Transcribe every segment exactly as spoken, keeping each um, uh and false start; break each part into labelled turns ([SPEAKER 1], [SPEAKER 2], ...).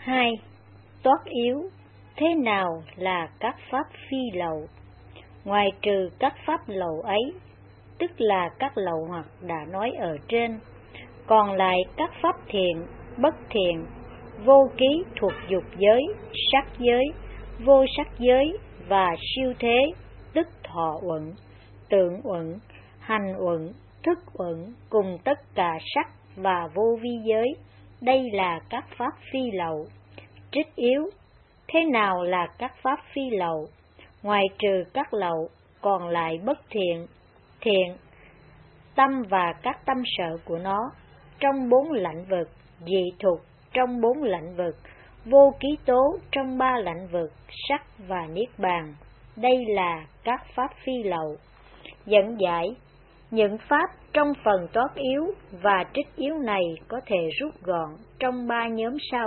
[SPEAKER 1] Hai, toát yếu. Thế nào là các pháp phi lậu? Ngoài trừ các pháp lậu ấy, tức là các lậu hoặc đã nói ở trên, còn lại các pháp thiện, bất thiện, vô ký thuộc dục giới, sắc giới, vô sắc giới và siêu thế, tức thọ uẩn, tưởng uẩn, hành uẩn, thức uẩn cùng tất cả sắc và vô vi giới. Đây là các pháp phi lậu. Trích yếu. Thế nào là các pháp phi lậu? Ngoài trừ các lậu, còn lại bất thiện, thiện, tâm và các tâm sở của nó, trong bốn lãnh vực, dị thục trong bốn lãnh vực, vô ký tố trong ba lãnh vực, sắc và niết bàn. Đây là các pháp phi lậu. Dẫn giải. Những pháp trong phần toát yếu và trích yếu này có thể rút gọn trong ba nhóm sau.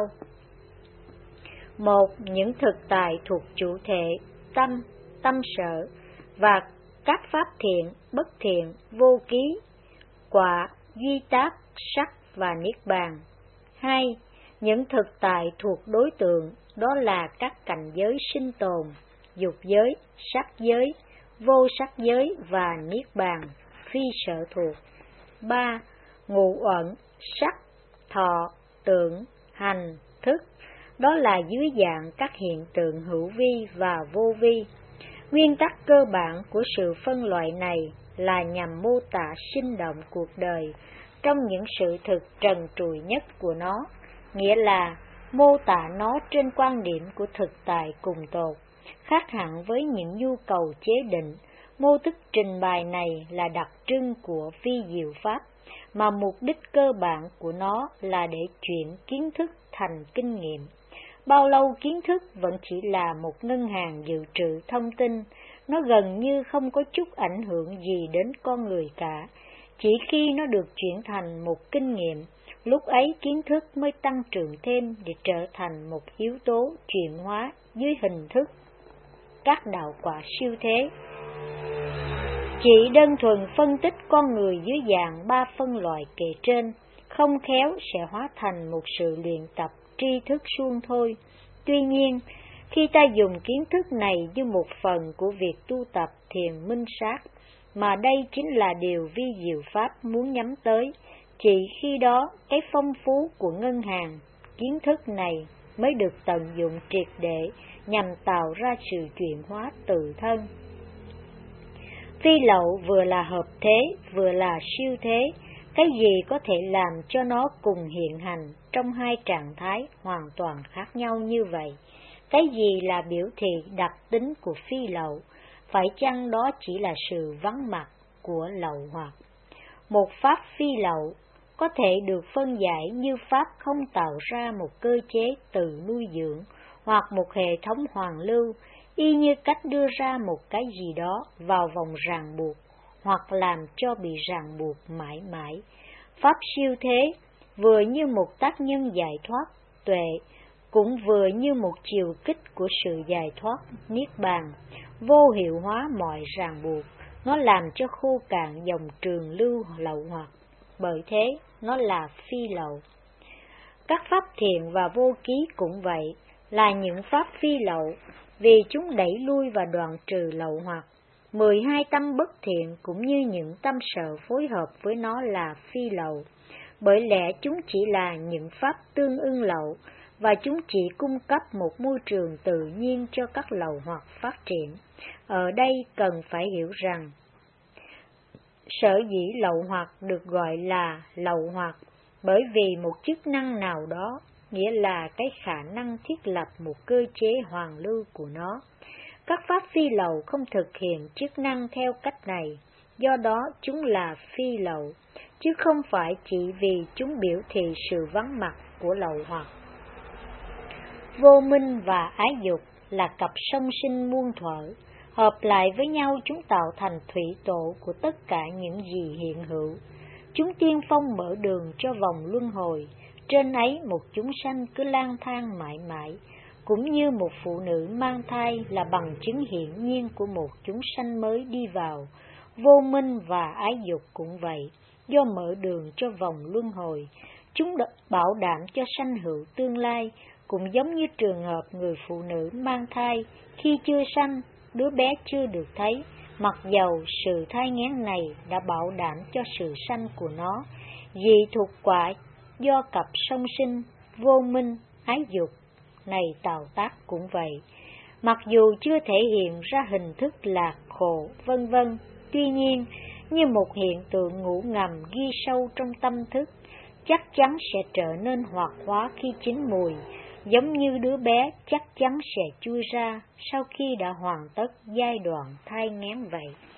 [SPEAKER 1] Một, những thực tại thuộc chủ thể, tâm, tâm sở và các pháp thiện, bất thiện, vô ký, quả, duy tác, sắc và niết bàn. Hai, những thực tại thuộc đối tượng, đó là các cảnh giới sinh tồn, dục giới, sắc giới, vô sắc giới và niết bàn, phi sở thuộc. Ba, ngũ uẩn, sắc, thọ, tưởng, hành, thức, đó là dưới dạng các hiện tượng hữu vi và vô vi. Nguyên tắc cơ bản của sự phân loại này là nhằm mô tả sinh động cuộc đời trong những sự thực trần trụi nhất của nó, nghĩa là mô tả nó trên quan điểm của thực tại cùng tột, khác hẳn với những nhu cầu chế định. Mô thức trình bày này là đặc trưng của vi diệu pháp, mà mục đích cơ bản của nó là để chuyển kiến thức thành kinh nghiệm. Bao lâu kiến thức vẫn chỉ là một ngân hàng dự trữ thông tin, nó gần như không có chút ảnh hưởng gì đến con người cả. Chỉ khi nó được chuyển thành một kinh nghiệm, lúc ấy kiến thức mới tăng trưởng thêm để trở thành một yếu tố chuyển hóa dưới hình thức các đạo quả siêu thế. Chỉ đơn thuần phân tích con người dưới dạng ba phân loại kể trên, không khéo sẽ hóa thành một sự luyện tập tri thức suông thôi. Tuy nhiên, khi ta dùng kiến thức này như một phần của việc tu tập thiền minh sát, mà đây chính là điều vi diệu pháp muốn nhắm tới, chỉ khi đó cái phong phú của ngân hàng kiến thức này mới được tận dụng triệt để nhằm tạo ra sự chuyển hóa tự thân. Phi lậu vừa là hợp thế, vừa là siêu thế. Cái gì có thể làm cho nó cùng hiện hành trong hai trạng thái hoàn toàn khác nhau như vậy? Cái gì là biểu thị đặc tính của phi lậu? Phải chăng đó chỉ là sự vắng mặt của lậu hoặc? Một pháp phi lậu có thể được phân giải như pháp không tạo ra một cơ chế tự nuôi dưỡng hoặc một hệ thống hoàn lưu, y như cách đưa ra một cái gì đó vào vòng ràng buộc hoặc làm cho bị ràng buộc mãi mãi. Pháp siêu thế vừa như một tác nhân giải thoát, tuệ, cũng vừa như một chiều kích của sự giải thoát, niết bàn, vô hiệu hóa mọi ràng buộc. Nó làm cho khô cạn dòng trường lưu lậu hoặc, bởi thế nó là phi lậu. Các pháp thiện và vô ký cũng vậy, là những pháp phi lậu, vì chúng đẩy lui và đoạn trừ lậu hoặc. Mười hai tâm bất thiện cũng như những tâm sở phối hợp với nó là phi lậu, bởi lẽ chúng chỉ là những pháp tương ưng lậu, và chúng chỉ cung cấp một môi trường tự nhiên cho các lậu hoặc phát triển. Ở đây cần phải hiểu rằng, sở dĩ lậu hoặc được gọi là lậu hoặc, bởi vì một chức năng nào đó, nghĩa là cái khả năng thiết lập một cơ chế hoàn lưu của nó. Các pháp phi lậu không thực hiện chức năng theo cách này, do đó chúng là phi lậu, chứ không phải chỉ vì chúng biểu thị sự vắng mặt của lậu hoặc. Vô minh và ái dục là cặp song sinh muôn thuở, hợp lại với nhau chúng tạo thành thủy tổ của tất cả những gì hiện hữu. Chúng tiên phong mở đường cho vòng luân hồi, trên ấy một chúng sanh cứ lang thang mãi mãi, cũng như một phụ nữ mang thai là bằng chứng hiển nhiên của một chúng sanh mới đi vào. Vô minh và ái dục cũng vậy, do mở đường cho vòng luân hồi, chúng bảo đảm cho sanh hữu tương lai, cũng giống như trường hợp người phụ nữ mang thai, khi chưa sanh, đứa bé chưa được thấy, mặc dầu sự thai nghén này đã bảo đảm cho sự sanh của nó. Dị thuộc quả do cặp song sinh, vô minh, ái dục này tạo tác cũng vậy. Mặc dù chưa thể hiện ra hình thức lạc, khổ, vân vân, tuy nhiên, như một hiện tượng ngủ ngầm ghi sâu trong tâm thức, chắc chắn sẽ trở nên hoạt hóa khi chín mùi, giống như đứa bé chắc chắn sẽ chui ra sau khi đã hoàn tất giai đoạn thai nghén vậy.